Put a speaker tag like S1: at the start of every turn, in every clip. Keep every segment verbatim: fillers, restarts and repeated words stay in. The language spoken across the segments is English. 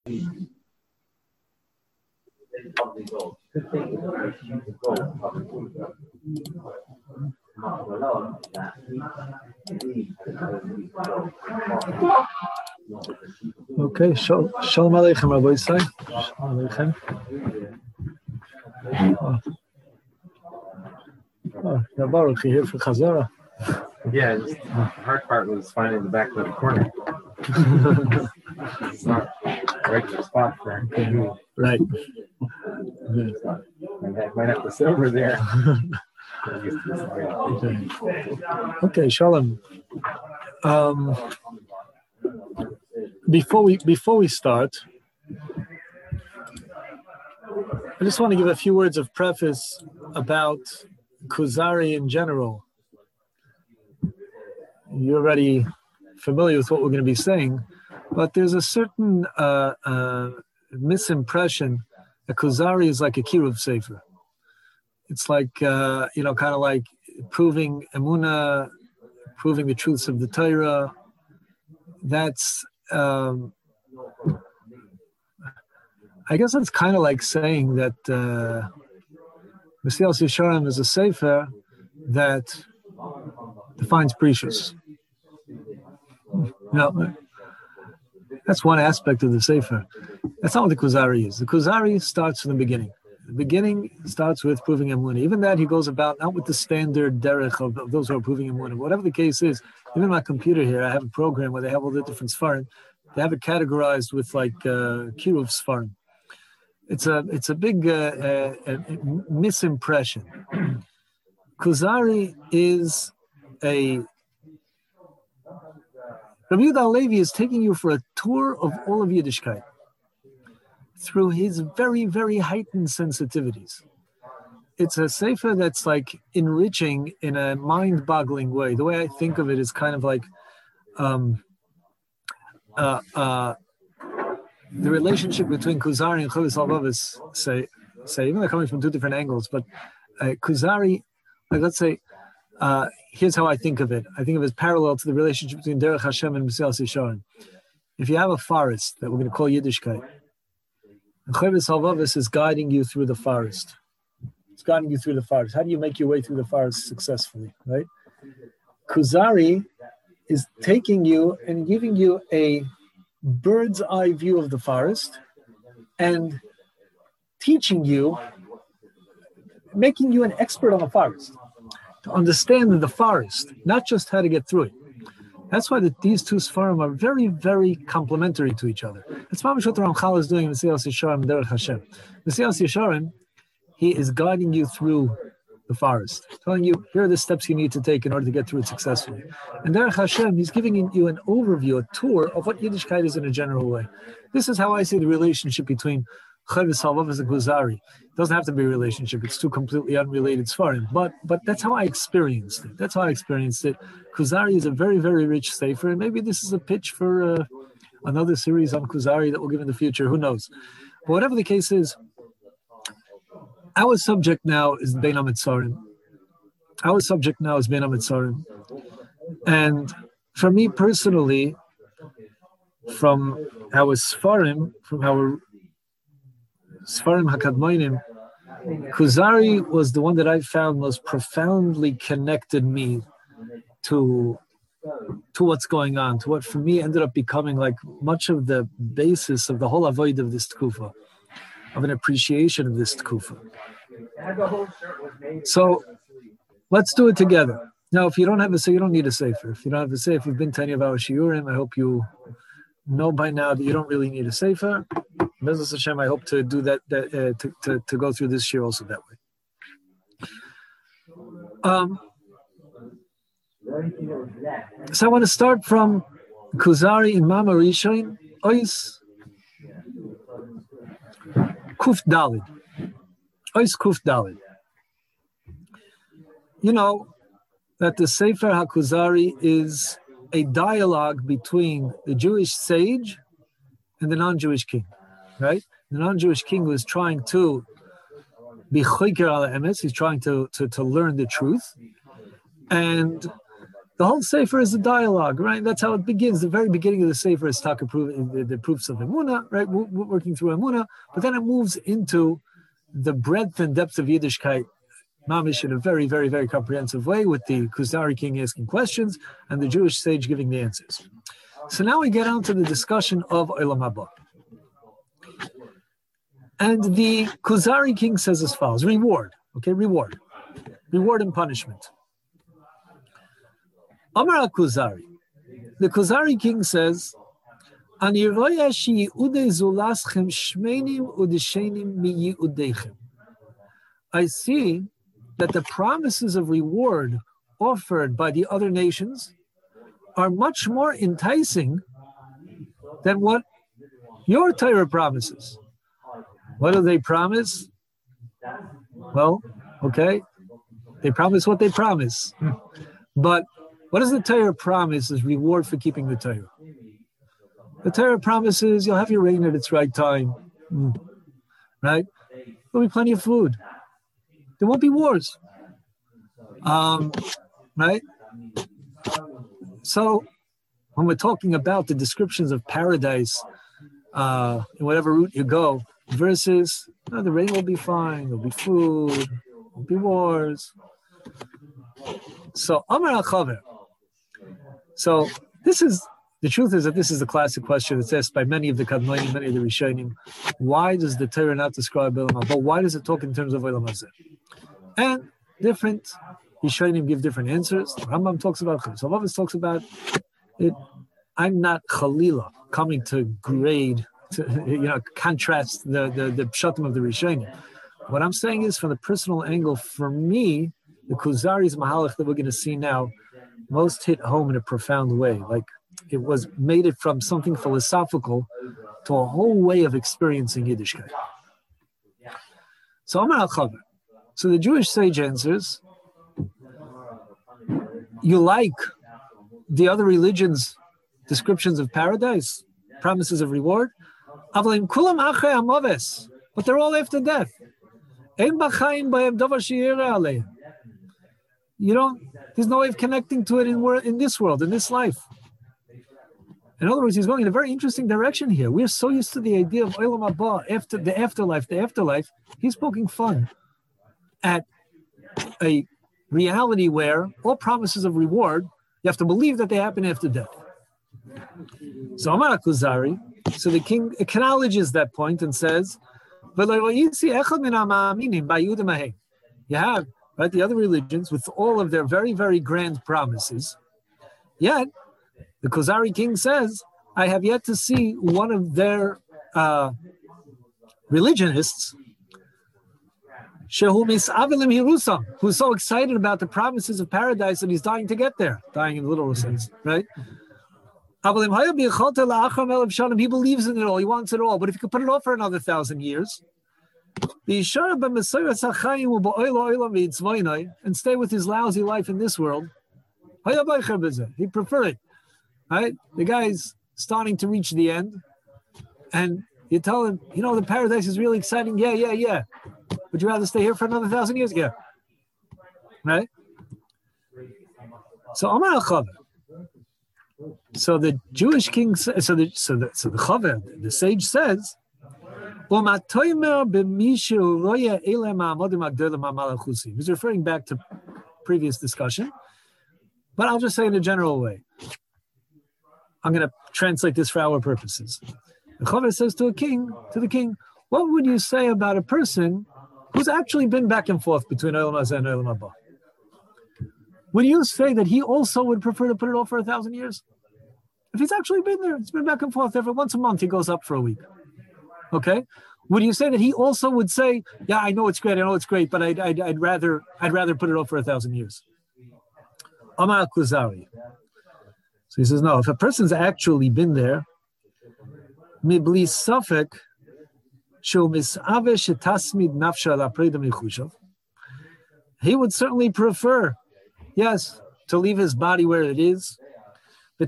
S1: Okay, Shalom Aleichem, Rabbi Yisai. Shalom Aleichem. Oh, oh Baruch, you here for Chazara?
S2: Yeah, just, the hard part was finding the back of the corner. It's not the regular spot for me.
S1: Right.
S2: I might have to sit over there.
S1: Okay. Okay, Shalom. Um, before we before we start, I just want to give a few words of preface about Kuzari in general. You're already familiar with what we're going to be saying, but there's a certain uh, uh, misimpression that Kuzari is like a Kiruv Sefer. It's like, uh, you know, kind of like proving Emunah, proving the truths of the Torah. That's, um, I guess that's kind of like saying that uh, Mesilas Yesharim is a Sefer that defines Precious. No, that's one aspect of the Sefer. That's not what the Kuzari is. The Kuzari starts from the beginning. The beginning starts with proving Emunah. Even that he goes about not with the standard derech of, of those who are proving Emunah. Whatever the case is, even my computer here, I have a program where they have all the different Sfarim. They have it categorized with like uh, Kiruv Sfarim. It's a it's a big uh, uh, uh, misimpression. Kuzari is a Rabbi Yehuda Halevi is taking you for a tour of all of Yiddishkeit through his very, very heightened sensitivities. It's a sefer that's like enriching in a mind-boggling way. The way I think of it is kind of like um, uh, uh, the relationship between Kuzari and Chovis Halvavis, say, say, even though they're coming from two different angles, but uh, Kuzari, like let's say, uh, here's how I think of it. I think of it as parallel to the relationship between Derech Hashem and Mesilas Yesharim. If you have a forest that we're going to call Yiddishkeit, and Chovis Halvavis is guiding you through the forest. It's guiding you through the forest. How do you make your way through the forest successfully, right? Kuzari is taking you and giving you a bird's eye view of the forest and teaching you, making you an expert on the forest, to understand the forest, not just how to get through it. That's why the, these two Sfarim are very, very complementary to each other. That's what the Ramchal is doing in Mesilas Yesharim Derech Hashem. Mesilas Yesharim, he is guiding you through the forest, telling you, here are the steps you need to take in order to get through it successfully. And Derech Hashem, he's giving you an overview, a tour of what Yiddishkeit is in a general way. This is how I see the relationship between Chovis Halvavis and Kuzari. It doesn't have to be a relationship. It's two completely unrelated Sfarim. But but that's how I experienced it. That's how I experienced it. Kuzari is a very, very rich sefer. And maybe this is a pitch for uh, another series on Kuzari that we'll give in the future. Who knows? But whatever the case is, our subject now is Bein HaMetzarim. Our subject now is Bein HaMetzarim. And for me personally, from our Sfarim, from our Sfarim HaKadmonim, Kuzari was the one that I found most profoundly connected me to, to what's going on, to what for me ended up becoming like much of the basis of the whole avoid of this tkufa, of an appreciation of this tkufa. So let's do it together. Now, if you don't have a sefer, you don't need a sefer. If you don't have a sefer, you've been to any of our shiurim, I hope you know by now that you don't really need a sefer. B'ezras Hashem, I hope to do that, that uh, to, to, to go through this year also that way. Um, so I want to start from Kuzari in Mama Rishon, Ois Kuf Dalid. Ois Kuf Dalid. You know that the Sefer HaKuzari is a dialogue between the Jewish sage and the non-Jewish king. Right? The non-Jewish king was trying to be choker al emes. He's trying to, to, to learn the truth. And The whole Sefer is a dialogue, right? That's how it begins. The very beginning of the Sefer is Taka proof, the, the proofs of Emunah, right? We're working through Emunah, but then it moves into the breadth and depth of Yiddishkeit, mamish, in a very, very, very comprehensive way, with the Kuzari king asking questions and the Jewish sage giving the answers. So now we get on to the discussion of Olam Haba. And the Kuzari king says as follows: reward, okay, reward. Reward and punishment. Amar Kuzari. The Kuzari king says, Ani roya shi udei zulaschem shmenim udeshenim mi yiudechem. I see that the promises of reward offered by the other nations are much more enticing than what your Torah promises. What do they promise? Well, okay, they promise what they promise. But what does the Torah promise as reward for keeping the Torah? The Torah promises you'll have your rain at its right time, right? There'll be plenty of food. There won't be wars, um, right? So when we're talking about the descriptions of paradise, uh, in whatever route you go, versus oh, the rain will be fine, there'll be food, there'll be wars. So Amar HaChaver. So this is, the truth is that this is the classic question that's asked by many of the Kadmonim, many of the Rishonim. Why does the Torah not describe Olam Haba? Why does it talk in terms of Olam Hazeh? And different Rishonim give different answers. The Rambam talks about it. Some of us talks about it. I'm not Chalila coming to grade, to, you know, contrast the, the, the Pshatim of the Rishonim. What I'm saying is, from the personal angle, for me, the Kuzari's Mahalach that we're going to see now most hit home in a profound way. Like, it was made it from something philosophical to a whole way of experiencing Yiddishkeit. So Amar HaChaver. So the Jewish sage answers, you like the other religions' descriptions of paradise, promises of reward, but they're all after death. You don't, there's no way of connecting to it in, in this world, in this life. In other words, he's going in a very interesting direction here. We're so used to the idea of Olam Haba, after the afterlife, the afterlife. He's poking fun at a reality where all promises of reward, you have to believe that they happen after death. So Amar Kuzari, so the king acknowledges that point and says, you have, right, the other religions with all of their very, very grand promises, yet the Kuzari king says, I have yet to see one of their uh, religionists who's so excited about the promises of paradise that he's dying to get there, dying in the literal sense, right? He believes in it all, he wants it all, but if he could put it off for another thousand years, and stay with his lousy life in this world, he'd prefer it. Right? The guy's starting to reach the end, and you tell him, you know, the paradise is really exciting. Yeah, yeah, yeah. Would you rather stay here for another thousand years? Yeah. Right? So Amar HaChaver. So the Jewish king, so the so the so the Chaver, the sage says, he's referring back to previous discussion, but I'll just say in a general way. I'm going to translate this for our purposes. The Chaver says to a king, to the king, what would you say about a person who's actually been back and forth between Olam Hazeh and Olam Haba? Would you say that he also would prefer to put it off for a thousand years? If he's actually been there, it's been back and forth every once a month, he goes up for a week. Okay? Would you say that he also would say, yeah, I know it's great, I know it's great, but I'd, I'd, I'd rather I'd rather put it off for a thousand years? Amar Kuzari. So he says, no, if a person's actually been there, mibli safek shu misave shetasmid nafsha la preda michushav, he would certainly prefer, yes, to leave his body where it is, and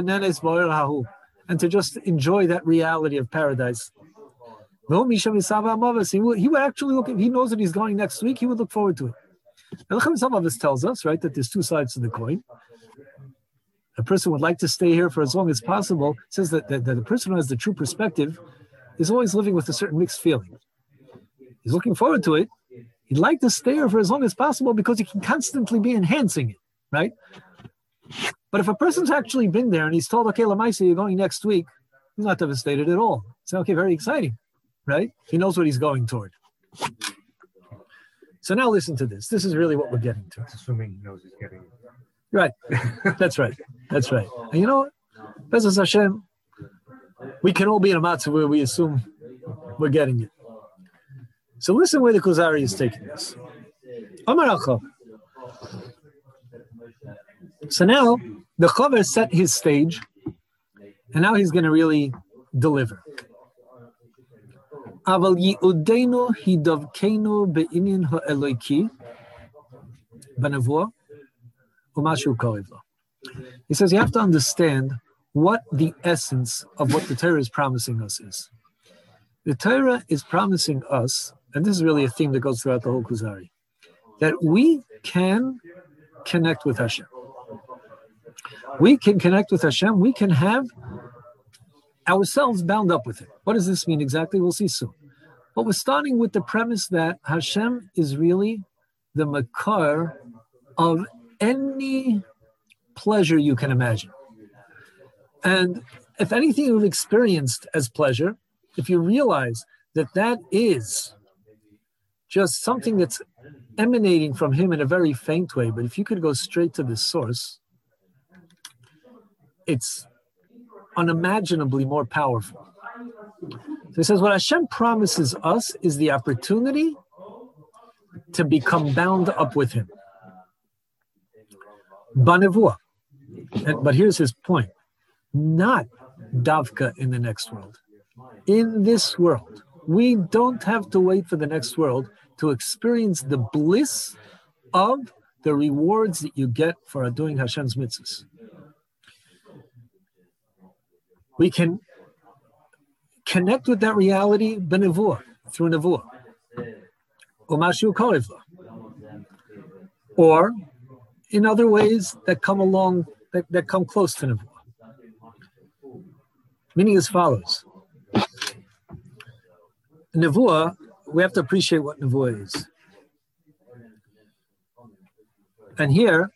S1: to just enjoy that reality of paradise. He would, he would actually look, if he knows that he's going next week, he would look forward to it. And some of us tells us, right, that there's two sides to the coin. a person would like to stay here for as long as possible. It says that, that, that the person who has the true perspective is always living with a certain mixed feeling. He's looking forward to it. He'd like to stay here for as long as possible because he can constantly be enhancing it, right? But if a person's actually been there and he's told, okay, Lamaisa, you're going next week, he's not devastated at all. It's okay, very exciting, right? He knows what he's going toward. So now listen to this. This is really what we're getting to.
S2: That's assuming he knows he's getting it.
S1: Right. That's right. That's right. And you know what? Bezos Hashem, we can all be in a matzah where we assume we're getting it. So listen where the Kuzari is taking this. Amar Achav. So now the Chaver set his stage, and now he's going to really deliver. Aval yi'udeinu hidavkeinu be'inyan ha'eloiki b'nevuah u'mashu korev lo. He says you have to understand what the essence of what the Torah is promising us is. The Torah is promising us, and this is really a theme that goes throughout the whole Kuzari, that we can connect with Hashem. We can connect with Hashem. We can have ourselves bound up with it. What does this mean exactly? We'll see soon. But we're starting with the premise that Hashem is really the makar of any pleasure you can imagine. And if anything you've experienced as pleasure, if you realize that that is just something that's emanating from him in a very faint way, but if you could go straight to the source, it's unimaginably more powerful. So he says, what Hashem promises us is the opportunity to become bound up with him. Banevuah. And, but here's his point. Not davka in the next world. In this world. We don't have to wait for the next world to experience the bliss of the rewards that you get for doing Hashem's mitzvahs. We can connect with that reality b'nevuah, through nevuah. Umashu korev lo. Or in other ways that come along, that, that come close to nevuah. Meaning as follows. Nevuah, we have to appreciate what nevuah is. And here,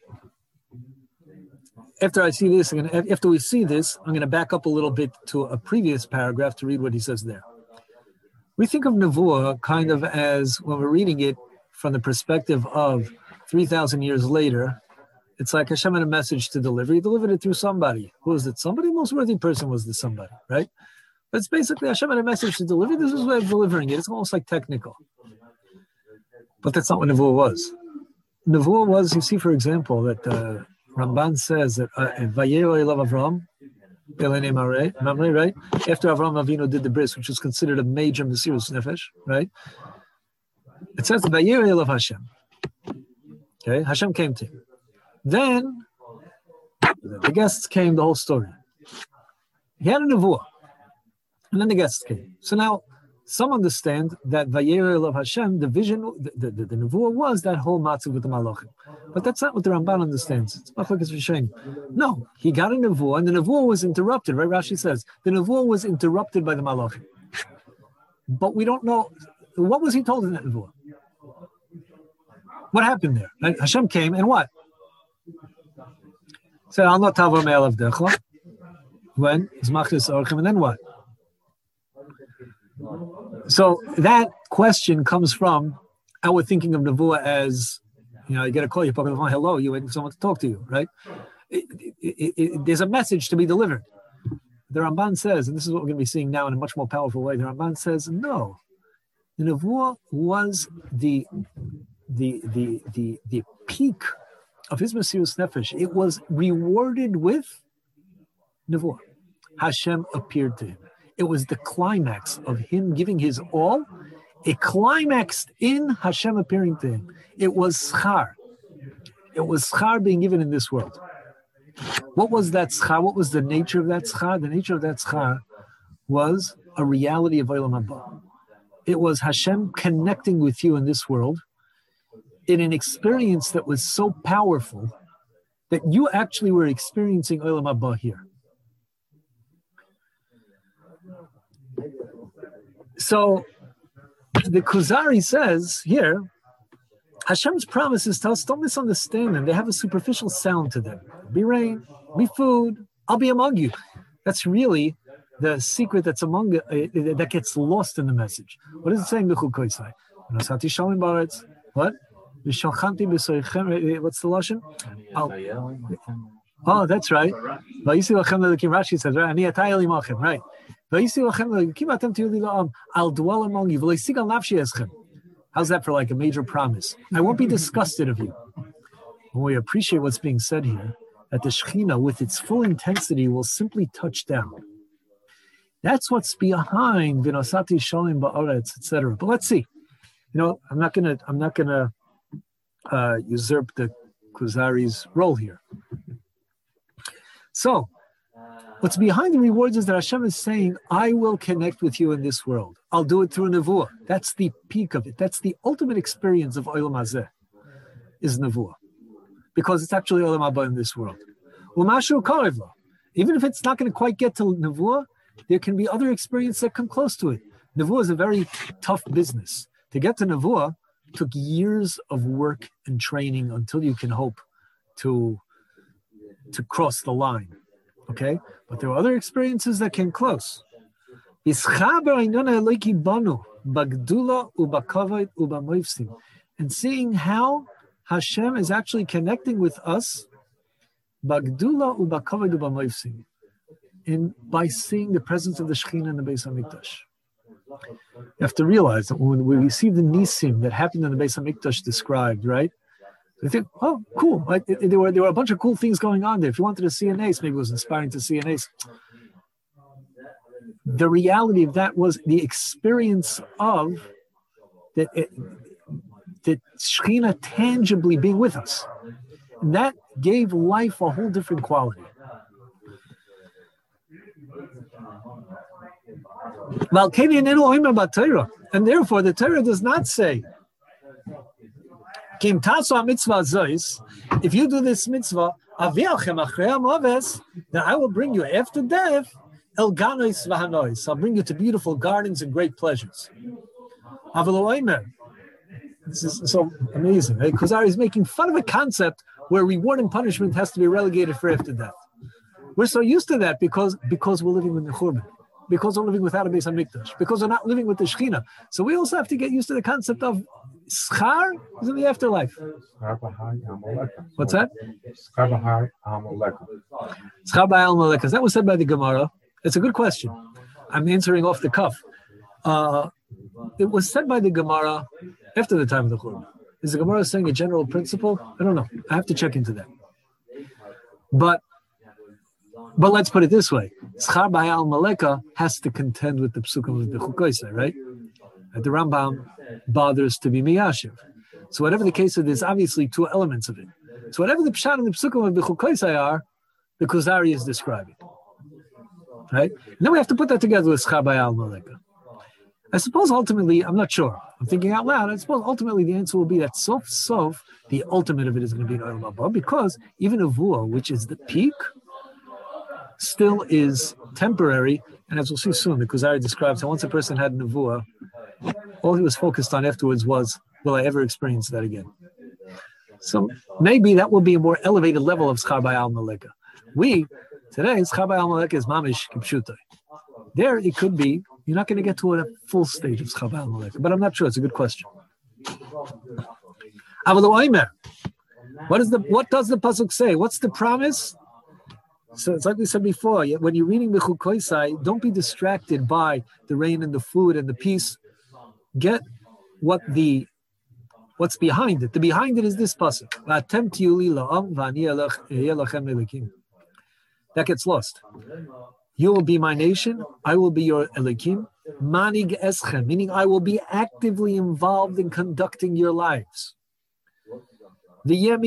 S1: after I see this, I'm gonna, after we see this, I'm going to back up a little bit to a previous paragraph to read what he says there. We think of nevuah kind of as, when we're reading it from the perspective of three thousand years later, it's like Hashem had a message to deliver. He delivered it through somebody. Who was it? Somebody, most worthy person was the somebody, right? But it's basically Hashem had a message to deliver. This is a way of delivering it. It's almost like technical. But that's not what nevuah was. Nevuah was, you see, for example, that uh, Ramban says that Vayero Elav Avram, Mamre, right? After Avram Avinu did the bris, which was considered a major Mesirus Nefesh, right? It says that Vayero Elav Hashem. Okay, Hashem came to him. Then the guests came, the whole story. He had a nevuah. And then the guests came. So now, some understand that Vayera of Hashem, the vision, the, the, the nevuah was that whole matzah with the malachim. But that's not what the Ramban understands. It's Machlokes Rishonim. No, he got a nevuah, and the nevuah was interrupted, right? Rashi says, the nevuah was interrupted by the malachim. But we don't know, what was he told in that nevuah? What happened there? Right? Hashem came, and what? Said, Al not tavor me'elav decha. When? And then what? So that question comes from our thinking of nevuah as, you know, you get a call, you pick up the phone, hello, you're waiting for someone to talk to you, right? It, it, it, there's a message to be delivered. The Ramban says, and this is what we're going to be seeing now in a much more powerful way, the Ramban says, no, the nevuah was the, the, the, the, the peak of his Mesirus Nefesh. It was rewarded with nevuah. Hashem appeared to him. It was the climax of him giving his all. It climaxed in Hashem appearing to him. It was schar. It was schar being given in this world. What was that schar? What was the nature of that schar? The nature of that schar was a reality of Olam Haba. It was Hashem connecting with you in this world in an experience that was so powerful that you actually were experiencing Olam Haba here. So the Kuzari says here, Hashem's promises to us, don't misunderstand them. They have a superficial sound to them. Be rain, be food, I'll be among you. That's really the secret that's among uh, that gets lost in the message. What is it saying? What? What? What's the lashon? Oh, that's right. Rashi says, right? Right. I'll dwell among you. How's that for like a major promise? I won't be disgusted of you. When we appreciate what's being said here, that the Shekhinah, with its full intensity, will simply touch down. That's what's behind Vinosati Shalim Ba'aretz, et cetera. But let's see. You know, I'm not gonna, I'm not gonna uh, usurp the Kuzari's role here. So, what's behind the rewards is that Hashem is saying, I will connect with you in this world. I'll do it through Nevuah. That's the peak of it. That's the ultimate experience of Olam Hazeh, is Nevuah. Because it's actually Olam Haba in this world. Umashu Karevla. Even if it's not going to quite get to Nevuah, there can be other experiences that come close to it. Nevuah is a very tough business. To get to Nevuah took years of work and training until you can hope to, to cross the line. Okay? But there are other experiences that came close. And seeing how Hashem is actually connecting with us in by seeing the presence of the Shekhinah in the Beis HaMikdash. You have to realize that when we see the Nisim that happened in the Beis HaMikdash described, right? We think, oh, cool. Like, there were there were a bunch of cool things going on there. If you wanted to see an ace, maybe it was inspiring to see an ace. The reality of that was the experience of that, it, that Shekhinah tangibly being with us. And that gave life a whole different quality. And therefore, the Torah does not say, if you do this mitzvah, then I will bring you after death, El Ganois Vahanois. I'll bring you to beautiful gardens and great pleasures. This is so amazing, right? Kuzari is making fun of a concept where reward and punishment has to be relegated for after death. We're so used to that because, because we're living with the Churban, because we're living without a Beis HaMikdash, because we're not living with the Shekhinah. So we also have to get used to the concept of schar is in the afterlife. What's that? Schar b'har maleka. That was said by the Gemara. It's a good question. I'm answering off the cuff. Uh, it was said by the Gemara after the time of the Churban. Is the Gemara saying a general principle? I don't know. I have to check into that. But but let's put it this way. Schar b'har maleka has to contend with the psukim of the Chukoisai, right? And the Rambam bothers to be miyashiv. So whatever the case is, there's obviously two elements of it. So whatever the pshat and the psukim of the Chukoisai are, the Kuzari is describing. Right? And then we have to put that together with Schar b'har maleka. I suppose ultimately, I'm not sure. I'm thinking out loud. I suppose ultimately the answer will be that sof sof, the ultimate of it is going to be an Olam Haba, because even Nevuah, which is the peak, still is temporary. And as we'll see soon, the Kuzari describes how once a person had Nevuah, all he was focused on afterwards was, will I ever experience that again? So maybe that will be a more elevated level of Schar b'har maleka. We, today, Schar b'har maleka is mamish kipshutai. There it could be, you're not going to get to a full stage of Schar b'har maleka, but I'm not sure. It's a good question. What is the what does the pasuk say? What's the promise? So it's like we said before, when you're reading the Chukoisai, don't be distracted by the rain and the food and the peace. Get what the what's behind it. The behind it is this pasuk. That gets lost. You will be my nation, I will be your Elokim. Manig eschem, meaning I will be actively involved in conducting your lives. There'll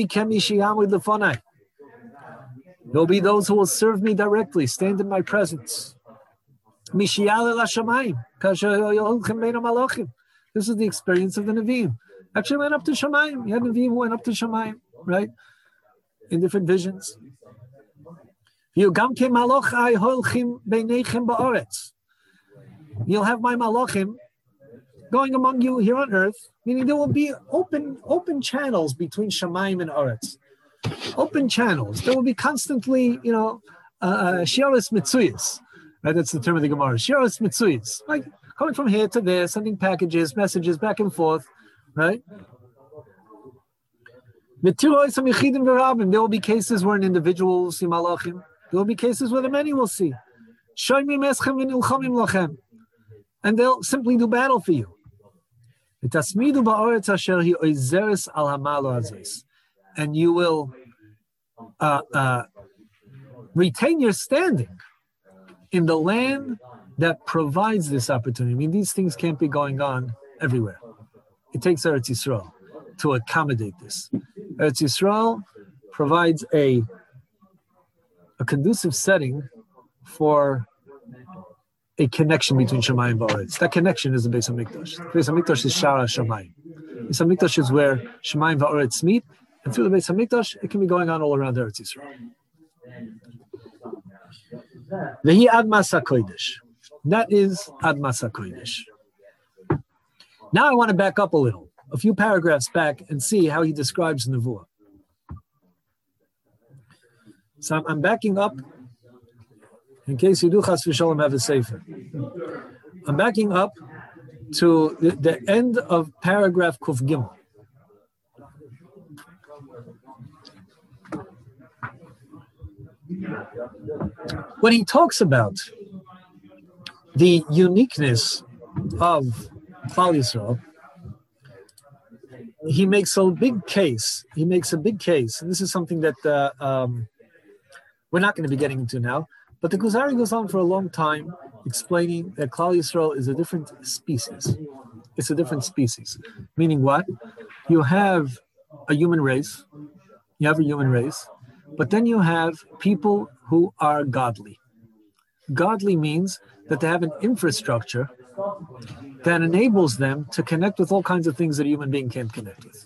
S1: be those who will serve me directly, stand in my presence. This is the experience of the Nevi'im. Actually went up to Shamayim. You had Nevi'im who went up to Shamayim, right? in different visions. You'll have my malachim going among you here on earth, meaning there will be open open channels between Shamayim and Aretz. Open channels. There will be constantly, you know, shiaras uh, mitzuyas. Right, that's the term of the Gemara. Shiaras mitzuyas, like coming from here to there, sending packages, messages back and forth, right? There will be cases where an individual will see malachim. There will be cases where the many will see. And they'll simply do battle for you. And you will uh, uh, retain your standing in the land that provides this opportunity. I mean, these things can't be going on everywhere. It takes Eretz Yisrael to accommodate this. Eretz Yisrael provides a a conducive setting for a connection between Shamayim and Ba'aretz. That connection is the Beis HaMikdash. The Beis HaMikdash is Shara Shamayim. Beis HaMikdash is where Shamayim and Ba'aretz meet, and through the Beis HaMikdash, it can be going on all around Eretz Yisrael. Vehi Admas HaKodesh. That is Admas HaKodesh. Now I want to back up a little, a few paragraphs back, and see how he describes Nevuah. So I'm, I'm backing up, in case you do Chas v'Shalom have a sefer. I'm backing up to the, the end of paragraph Kuf Gimel. When he talks about the uniqueness of Klal Yisrael, he makes a big case. He makes a big case, and this is something that uh, um, we're not going to be getting into now. But the Kuzari goes on for a long time explaining that Klal Yisrael is a different species. It's a different species. Meaning what? You have a human race. You have a human race. But then you have people who are godly. Godly means that they have an infrastructure that enables them to connect with all kinds of things that a human being can't connect with.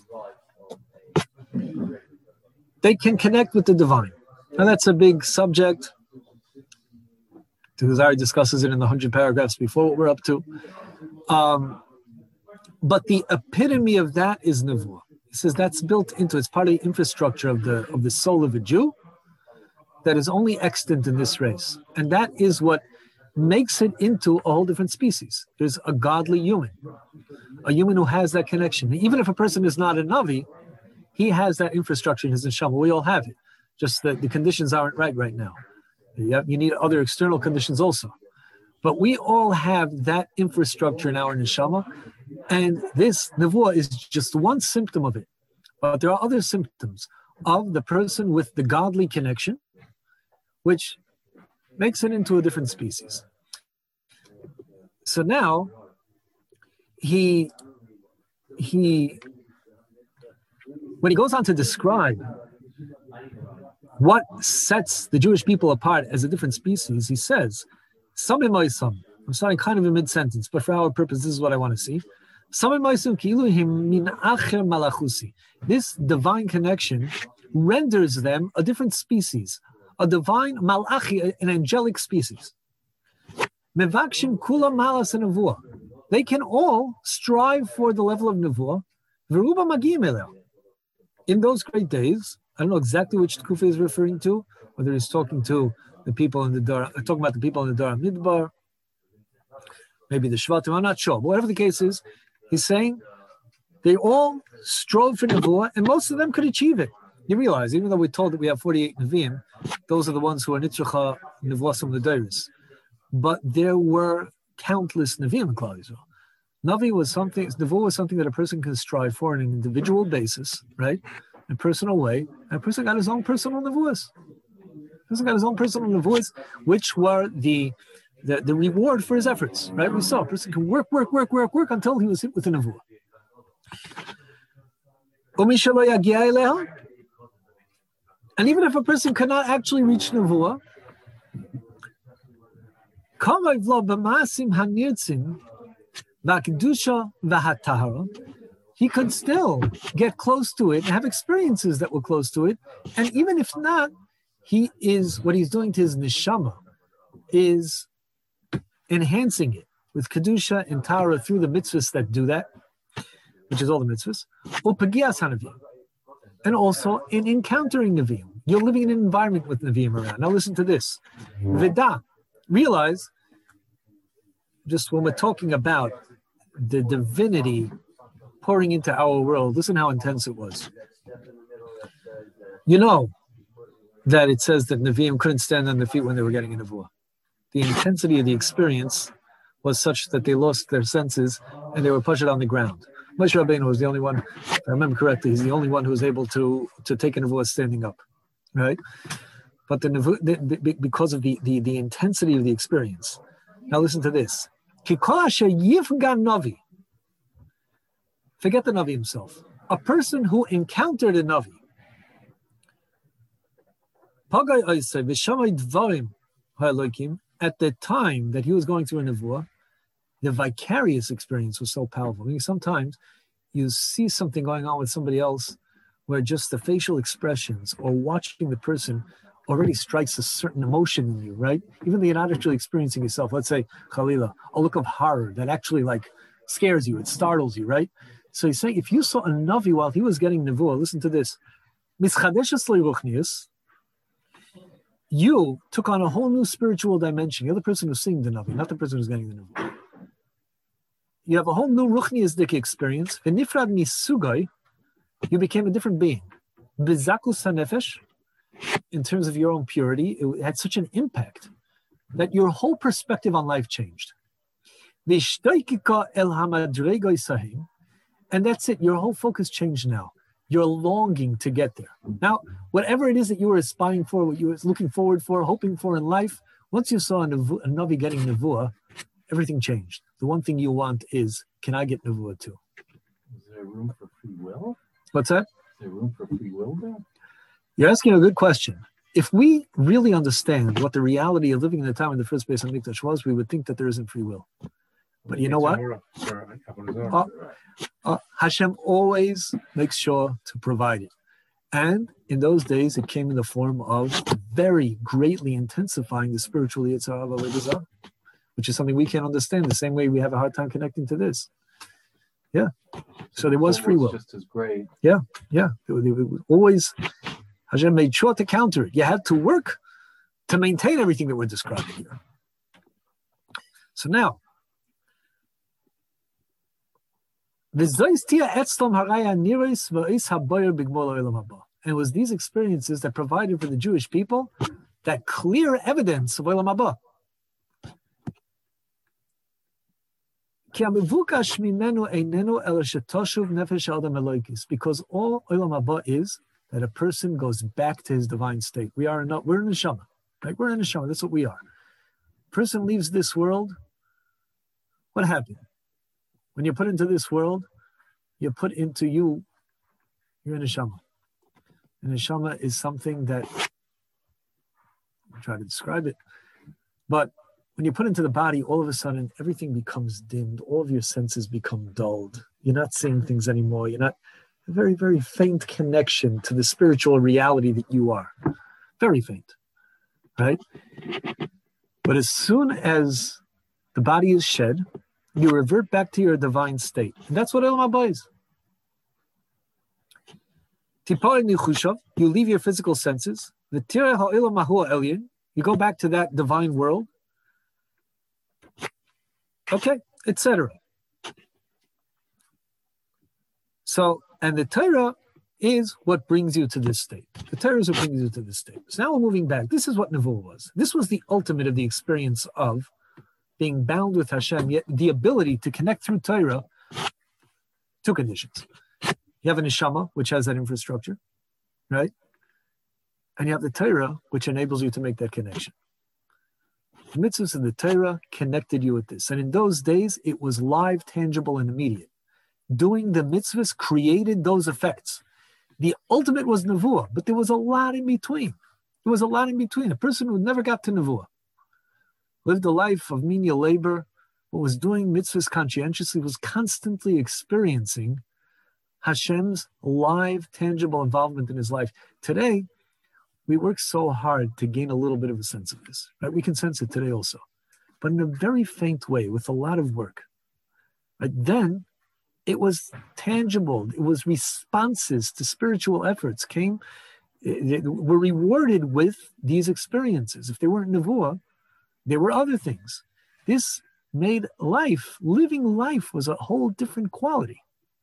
S1: They can connect with the divine. Now that's a big subject. The Kuzari discusses it in the hundred paragraphs before what we're up to. Um, but the epitome of that is Nevuah. He says that's built into, it's part of the infrastructure of the of the soul of a Jew that is only extant in this race. And that is what makes it into a whole different species. There's a godly human, a human who has that connection. Even if a person is not a Navi, he has that infrastructure in his neshama. We all have it. Just that the conditions aren't right right now. You need other external conditions also. But we all have that infrastructure in our neshama, and this nevuah is just one symptom of it. But there are other symptoms of the person with the godly connection, which makes it into a different species. So now, he, he, when he goes on to describe what sets the Jewish people apart as a different species, he says, I'm starting kind of a mid-sentence, but for our purpose, this is what I want to see. This divine connection renders them a different species, a divine malachi, an angelic species. They can all strive for the level of nevuah. In those great days, I don't know exactly which Tkufa is referring to, whether he's talking to the people in the Dar, talking about the people in the Dar Midbar, maybe the Shvatim, I'm not sure. But whatever the case is, he's saying they all strove for Nevuah, and most of them could achieve it. You realize, even though we're told that we have forty-eight Nevi'im, those are the ones who are Nitzracha Nevuasim L'Deiris. But there were countless Nevi'im in Klal Yisrael. Navi was something, Nevuah was something that a person can strive for on an individual basis, right? In a personal way, and a person got his own personal nevuahs. A person got his own personal nevuahs, which were the, the the reward for his efforts, right? We saw a person can work, work, work, work, work until he was hit with a nevuah. And even if a person cannot actually reach nevuah, he could still get close to it and have experiences that were close to it. And even if not, he is, what he's doing to his neshama is enhancing it with Kedusha and Tara through the mitzvahs that do that, which is all the mitzvahs, Upagias HaNevi'im, and also in encountering Nevi'im. You're living in an environment with Nevi'im around. Now listen to this. Veda, realize, just when we're talking about the divinity pouring into our world, listen how intense it was. You know that it says that Nevi'im couldn't stand on their feet when they were getting a Nevuah. The intensity of the experience was such that they lost their senses and they were pushed on the ground. Moshe Rabbeinu was the only one, if I remember correctly, he's the only one who was able to, to take a Nevuah standing up, right? But the, the because of the, the, the intensity of the experience. Now listen to this. Forget the Navi himself. A person who encountered a Navi, at the time that he was going through a Nevuah, the vicarious experience was so powerful. I mean, sometimes you see something going on with somebody else where just the facial expressions or watching the person already strikes a certain emotion in you, right? Even though you're not actually experiencing yourself. Let's say, Khalila, a look of horror that actually like scares you, it startles you, right? So he's saying, if you saw a Navi while he was getting Nevuah, listen to this. You took on a whole new spiritual dimension. You're the person who's seeing the Navi, not the person who's getting the Nevuah. You have a whole new Ruchniistic experience. V'nifrad misugai, you became a different being. B'zakus hanefesh, in terms of your own purity, it had such an impact that your whole perspective on life changed. V'shtoikika el hamadrego sahim, and that's it. Your whole focus changed now. You're longing to get there. Now, whatever it is that you were aspiring for, what you were looking forward for, hoping for in life, once you saw a, nevu- a Navi getting Nevuah, everything changed. The one thing you want is, can I get Nevuah too?
S2: Is there room for free will?
S1: What's that?
S2: Is there room for free will there?
S1: You're asking a good question. If we really understand what the reality of living in the time of the first Beis HaMikdash was, we would think that there isn't free will. But you know what? Uh, uh, Hashem always makes sure to provide it. And in those days, it came in the form of very greatly intensifying the spiritual Yitzhar of Avodah Zarah, which is something we can't understand the same way we have a hard time connecting to this. Yeah. So there was free will.
S2: Just as great.
S1: Yeah. Yeah. It was, it was always, Hashem made sure to counter it. You had to work to maintain everything that we're describing here. So now, and it was these experiences that provided for the Jewish people that clear evidence of Olam Haba. Because all Olam Haba is that a person goes back to his divine state. We are not, we're in the Neshama, right? We're in the Neshama, that's what we are. Person leaves this world, what happened? When you're put into this world, you're put into you, you're in a Neshama. And Neshama is something that, I'll try to describe it, but when you're put into the body, all of a sudden, everything becomes dimmed. All of your senses become dulled. You're not seeing things anymore. You're not, a very, very faint connection to the spiritual reality that you are. Very faint, right? But as soon as the body is shed, you revert back to your divine state. And that's what Olam Haba is. You leave your physical senses. You go back to that divine world. Okay, et cetera. So, and the Torah is what brings you to this state. The Torah is what brings you to this state. So now we're moving back. This is what Nevuah was. This was the ultimate of the experience of being bound with Hashem, yet the ability to connect through Torah. Two conditions. You have a neshama, which has that infrastructure, right? And you have the Torah, which enables you to make that connection. The mitzvahs of the Torah connected you with this. And in those days, it was live, tangible, and immediate. Doing the mitzvahs created those effects. The ultimate was Nevuah, but there was a lot in between. There was a lot in between. A person who never got to Nevuah lived a life of menial labor, but was doing mitzvahs conscientiously, was constantly experiencing Hashem's live, tangible involvement in his life. Today, we work so hard to gain a little bit of a sense of this, right? We can sense it today also, but in a very faint way, with a lot of work. Right? Then, it was tangible. It was responses to spiritual efforts came, it, it, were rewarded with these experiences. If they weren't nevuah, there were other things. This made life, living life, was a whole different quality.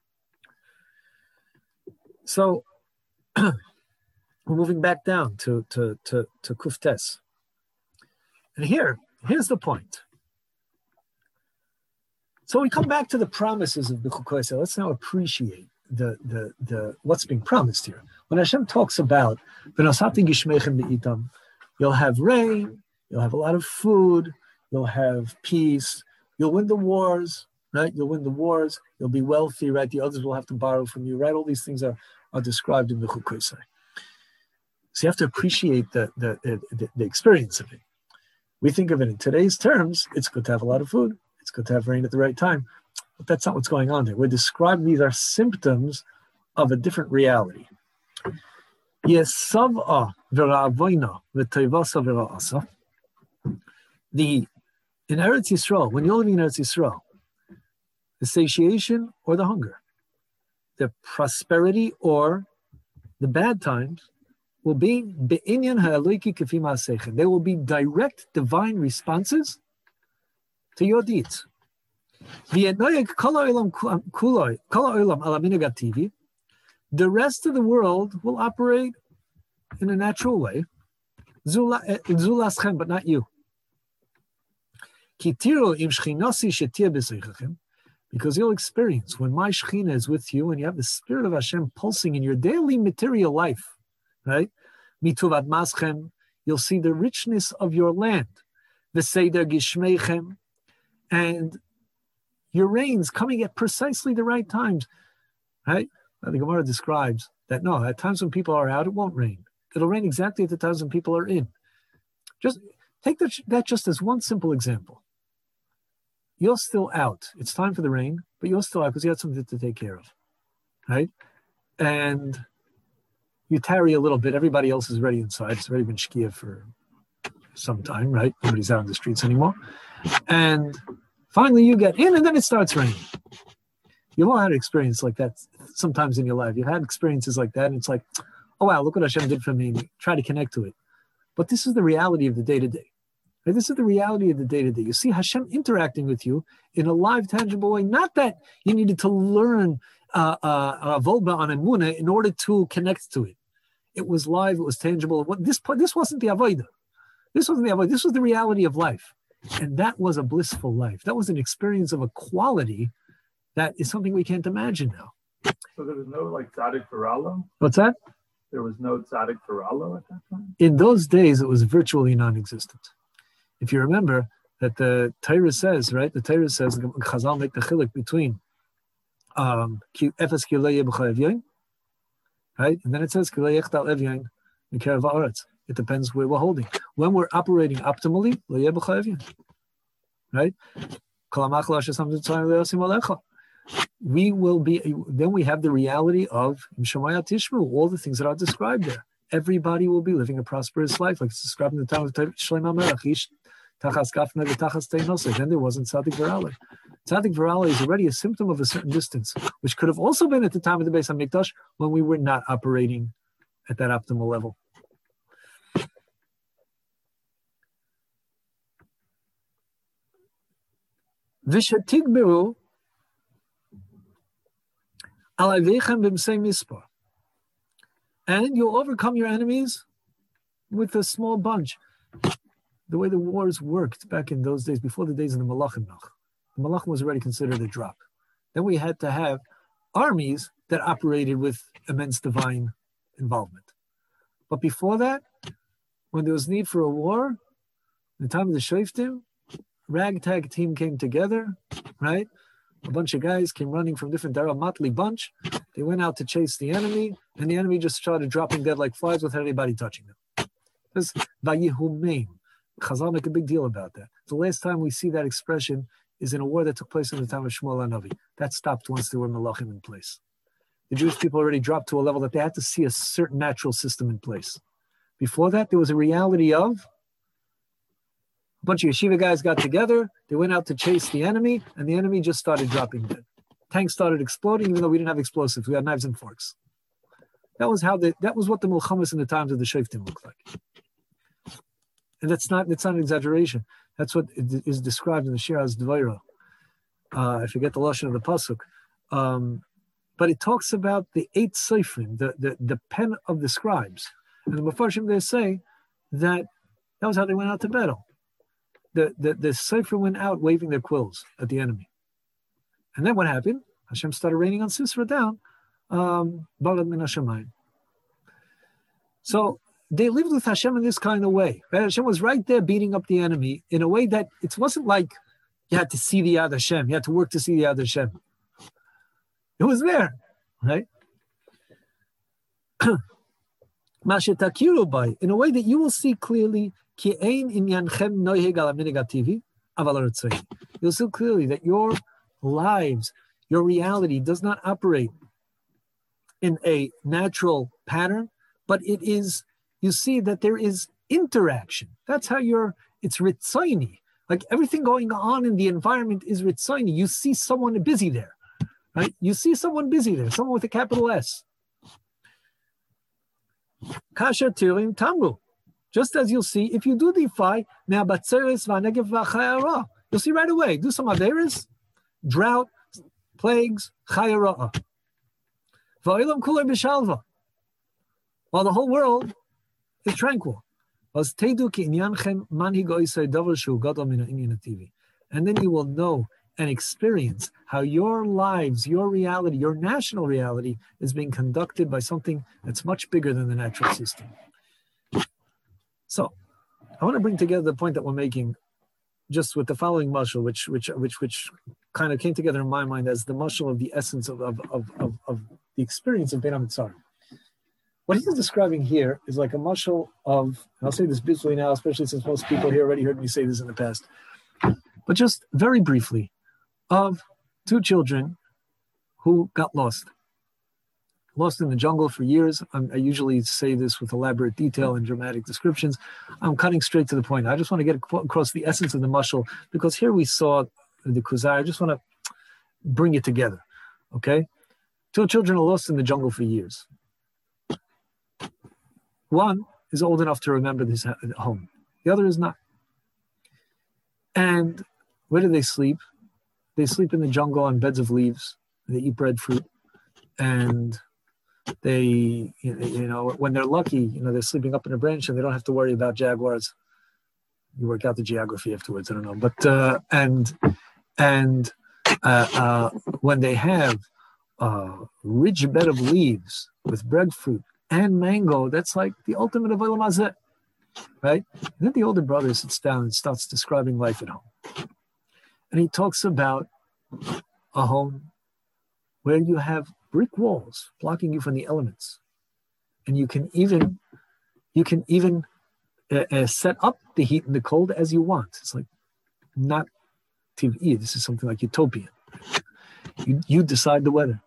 S1: So, we're moving back down to to to, to Kuftes. And here, here's the point. So we come back to the promises of the Chukoyse. Let's now appreciate the, the, the what's being promised here. When Hashem talks about V'nosati gishmeichem be'itam, you'll have rain, you'll have a lot of food, you'll have peace, you'll win the wars, right? You'll win the wars, you'll be wealthy, right? The others will have to borrow from you, right? All these things are, are described in the Chukoyse. So you have to appreciate the, the, the, the experience of it. We think of it in today's terms, it's good to have a lot of food. It's good to have rain at the right time. But that's not what's going on there. We're describing these are symptoms of a different reality. The in Eretz Yisrael, when you're living in Eretz Yisrael, the satiation or the hunger, the prosperity or the bad times will be be'inyan ha'aloiki k'fi ma'aseichen. They will be direct divine responses to your deeds. The rest of the world will operate in a natural way, but not you. Because you'll experience when my Shekhinah is with you and you have the Spirit of Hashem pulsing in your daily material life, right? Mituvad maschem, you'll see the richness of your land. V'seder gishmeichem, and your rains coming at precisely the right times, right? Now, the Gemara describes that no, at times when people are out, it won't rain. It'll rain exactly at the times when people are in. Just take that, that just as one simple example. You're still out. It's time for the rain, but you're still out because you had something to take care of, right? And you tarry a little bit. Everybody else is ready inside. It's already been shkia for some time, right? Nobody's out on the streets anymore. And finally you get in and then it starts raining. You've all had an experience like that sometimes in your life. You've had experiences like that and it's like, oh wow, look what Hashem did for me. And you try to connect to it. But this is the reality of the day-to-day. Right? This is the reality of the day-to-day. You see Hashem interacting with you in a live, tangible way. Not that you needed to learn uh, uh, Volba on Emunah in order to connect to it. It was live, it was tangible. This, this wasn't the Avodah. This wasn't the Avodah. This was the reality of life. And that was a blissful life. That was an experience of a quality that is something we can't imagine now.
S3: So there was no like tzaddik for Allah?
S1: What's that?
S3: There was no tzaddik for Allah at that time?
S1: In those days, it was virtually non-existent. If you remember that the Torah says, right? The Torah says, Chazal make the chiluk between um, Efes Kilei B'Chayev Yain, right? And then it says Kilei Yechtal Ev Yain Mikerav Haaretz. It depends where we're holding. When we're operating optimally, right? We will be, then we have the reality of all the things that are described there. Everybody will be living a prosperous life, like it's described in the time of Shlomo Melech. Then there wasn't Tzaddik V'Ralei. Tzaddik V'Ralei is already a symptom of a certain distance, which could have also been at the time of the Beis HaMikdash when we were not operating at that optimal level. Vishatigbiru alayvechem b'msei mispar, and you'll overcome your enemies with a small bunch. The way the wars worked back in those days, before the days of the Malachim, the Malachim was already considered a drop. Then we had to have armies that operated with immense divine involvement. But before that, when there was need for a war, in the time of the Shoftim, ragtag team came together, right? A bunch of guys came running from different Dara motley bunch. They went out to chase the enemy, and the enemy just started dropping dead like flies without anybody touching them. This Vayihumeim. Chazal make a big deal about that. The last time we see that expression is in a war that took place in the time of Shmuel HaNavi. That stopped once there were Malachim in place. the Jewish people already dropped to a level that they had to see a certain natural system in place. Before that, there was a reality of a bunch of yeshiva guys got together, they went out to chase the enemy, and the enemy just started dropping dead. Tanks started exploding, even though we didn't have explosives. We had knives and forks. That was how the that was what the milchamas in the times of the Shoftim looked like. And that's not that's not an exaggeration. That's what is described in the Shiraz Dvaira. Uh, I forget the lashon of the pasuk, um, but it talks about the eight seifrim, the, the the pen of the scribes. And the Mefarshim they say that that was how they went out to battle. The the the seifrim went out waving their quills at the enemy. And then what happened? Hashem started raining on Sisera down. Um, Balad min Hashemayim. So they lived with Hashem in this kind of way. Right? Hashem was right there beating up the enemy in a way that it wasn't like you had to see the Yad Hashem. You had to work to see the Yad Hashem. It was there, right? Mashetakiru by in a way that you will see clearly. You'll see clearly that your lives, your reality does not operate in a natural pattern, but it is, you see that there is interaction. That's how you're, it's ritzayni. Like everything going on in the environment is ritzayni. You see someone busy there, right? You see someone busy there, someone with a capital S. Kasha tirim tamru. Just as you'll see, if you do defy, you'll see right away, do some averis, drought, plagues, chayara'ah. While the whole world is tranquil. And then you will know and experience how your lives, your reality, your national reality is being conducted by something that's much bigger than the natural system. So, I want to bring together the point that we're making just with the following mashal, which which which which kind of came together in my mind as the mashal of the essence of of, of, of, of the experience of Bein HaMetzarim. What he's describing here is like a mashal of, and I'll say this briefly now, especially since most people here already heard me say this in the past, but just very briefly, of two children who got lost. Lost in the jungle for years. I'm, I usually say this with elaborate detail and dramatic descriptions. I'm cutting straight to the point. I just want to get across the essence of the mashal, because here we saw the Kuzari. I just want to bring it together, okay? Two children are lost in the jungle for years. One is old enough to remember this home. The other is not. And where do they sleep? They sleep in the jungle on beds of leaves. They eat breadfruit. And they, you know, when they're lucky, you know, they're sleeping up in a branch and they don't have to worry about jaguars. You work out the geography afterwards, I don't know. But, uh, and, and uh, uh, when they have a rich bed of leaves with breadfruit and mango, that's like the ultimate of Olam Hazeh, right? And then the older brother sits down and starts describing life at home. And he talks about a home where you have brick walls blocking you from the elements, and you can even you can even uh, uh, set up the heat and the cold as you want. It's like not T V. This is something like utopian. You you decide the weather.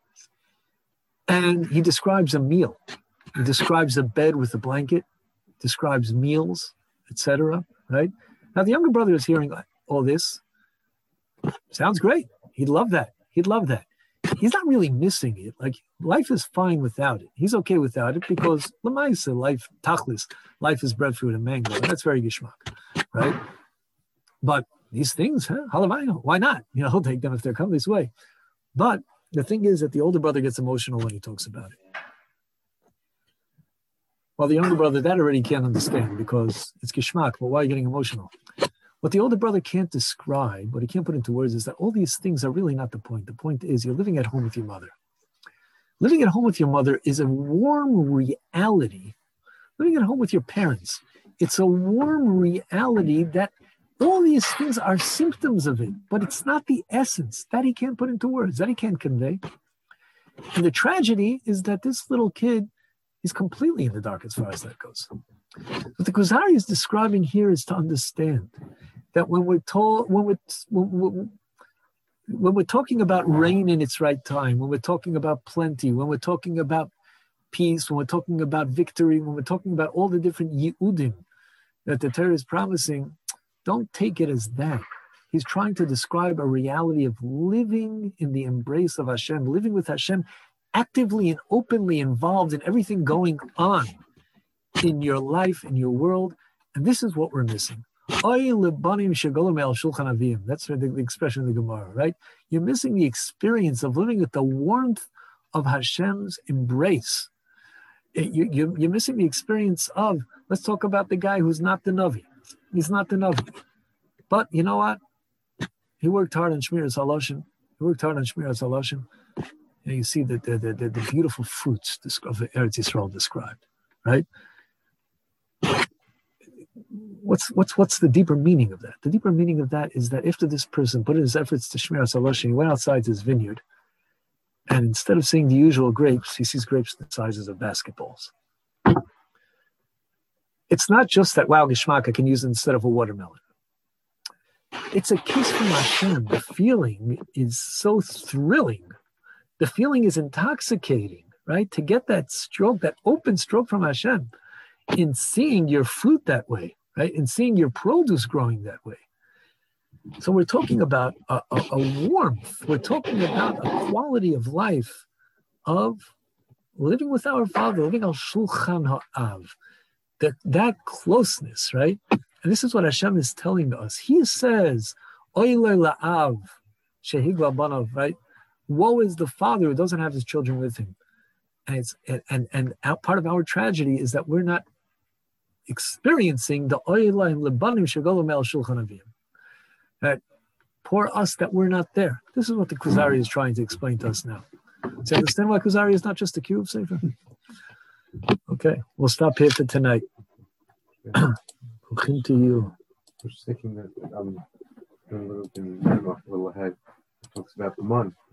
S1: And he describes a meal. He describes a bed with a blanket. Describes meals, et cetera. Right now, the younger brother is hearing all this. Sounds great. He'd love that. He'd love that. He's not really missing it. Like, life is fine without it. He's okay without it because l'maisa, life, tachlis, life is breadfruit and mango. And that's very gishmak, right? But these things, huh? Halavayno, why not? You know, he'll take them if they're come this way. But the thing is that the older brother gets emotional when he talks about it. Well, the younger brother, that already can't understand because it's gishmak, but why are you getting emotional? What the older brother can't describe, what he can't put into words, is that all these things are really not the point. The point is you're living at home with your mother. Living at home with your mother is a warm reality. Living at home with your parents, it's a warm reality that all these things are symptoms of it, but it's not the essence. That he can't put into words, that he can't convey. And the tragedy is that this little kid is completely in the dark as far as that goes. What the Kuzari is describing here is to understand that when we're told, when we're, when, when, when we're talking about rain in its right time, when we're talking about plenty, when we're talking about peace, when we're talking about victory, when we're talking about all the different yi'udim that the Torah is promising, don't take it as that. He's trying to describe a reality of living in the embrace of Hashem, living with Hashem, actively and openly involved in everything going on in your life, in your world. And this is what we're missing. That's the, the expression of the Gemara, right? You're missing the experience of living with the warmth of Hashem's embrace. You, you, you're missing the experience of, let's talk about the guy who's not the Navi. He's not the Navi. But you know what? He worked hard on Shmiras Haloshim. He worked hard on Shmiras Haloshim. You, you see the, the, the, the, the beautiful fruits of Eretz Yisrael described, right? What's what's what's the deeper meaning of that? The deeper meaning of that is that after this person put in his efforts to Shmiras Haloshim, he went outside his vineyard, and instead of seeing the usual grapes, he sees grapes the sizes of basketballs. It's not just that, wow, Geshmak, I can use it instead of a watermelon. It's a kiss from Hashem. The feeling is so thrilling. The feeling is intoxicating, right? To get that stroke, that open stroke from Hashem, in seeing your fruit that way, right? In seeing your produce growing that way. So we're talking about a, a, a warmth. We're talking about a quality of life of living with our Father, living al Shulchan Ha'av. That, that closeness, right? And this is what Hashem is telling us. He says, Oy la'av shehigla banav, right? Woe is the father who doesn't have his children with him. And it's and and, and our, part of our tragedy is that we're not experiencing the Oy la'im lebanim shegolom el shulchan avim. Right? Poor us that we're not there. This is what the Kuzari is trying to explain to us now. So you understand why Kuzari is not just a cube, Sefer? Okay, we'll stop here for tonight. Looking to you.
S2: I was thinking that um, a little, a little ahead, it talks about the month.